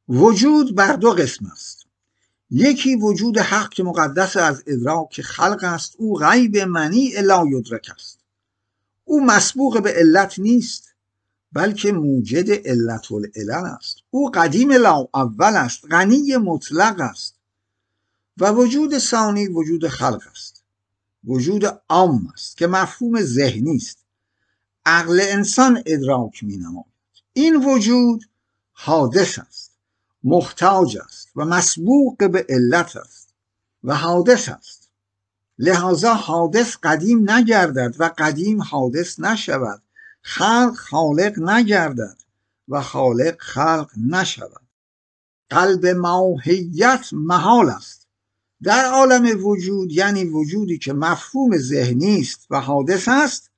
وجود بر دو قسم است. یکی وجود حق که مقدس از ادراک خلق است، او غیب منیع لا یدرک است. او مسبوق به علت نیست بلکه موجد علت العلل است. او قدیم لا اول است، غنی مطلق است. و وجود ثانی وجود خلق است، وجود عام است که مفهوم ذهنی است، عقل انسان ادراک می نماید. این وجود حادث است، محتاج است و مسبوق به علت است و حادث است. لذا حادث قدیم نگردد و قدیم حادث نشود. خلق خالق نگردد و خالق خلق نشود. قلب ماهیت محال است. در عالم وجود، یعنی وجودی که مفهوم ذهنی است و حادث است،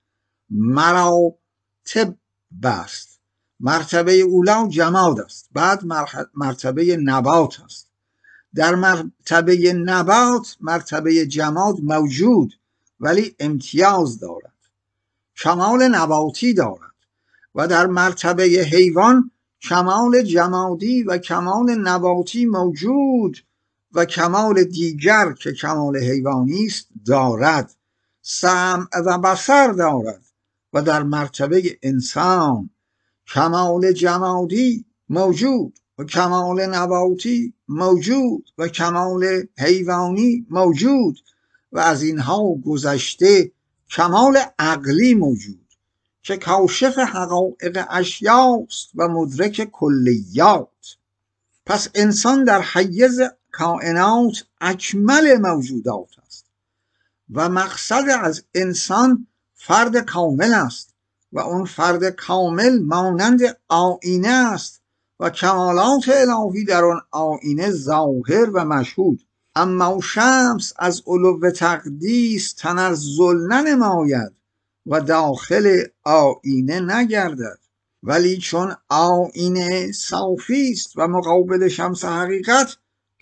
مراتب است. مرتبه اولا جماد است، بعد مرتبه نبات است. در مرتبه نبات مرتبه جماد موجود ولی امتیاز دارد، کمال نباتی دارد. و در مرتبه حیوان کمال جمادی و کمال نباتی موجود و کمال دیگر که کمال حیوانی است دارد. سمع و بصر دارد. و در مرتبه انسان کمال جمادی موجود و کمال نباتی موجود و کمال حیوانی موجود و از اینها گذشته کمال عقلی موجود که کاشف حقایق اشیاست و مدرک کلیات. پس انسان در حیز کائنات اکمل موجودات است و مقصد از انسان فرد کامل است و اون فرد کامل مانند آینه است و کمالات الهی در آن آینه ظاهر و مشهود. اما شمس از علو تقدیس تنزل ننماید و داخل آینه نگردد، ولی چون آینه صافی است و مقابل شمس حقیقت،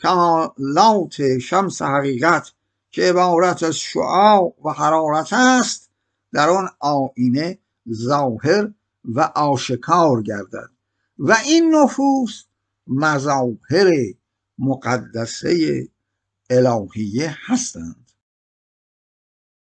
کمالات شمس حقیقت که عبارت از شعاع و حرارت است در آن آینه ظاهر و آشکار گردد و این نفوس مظاهر مقدسه الهیه هستند.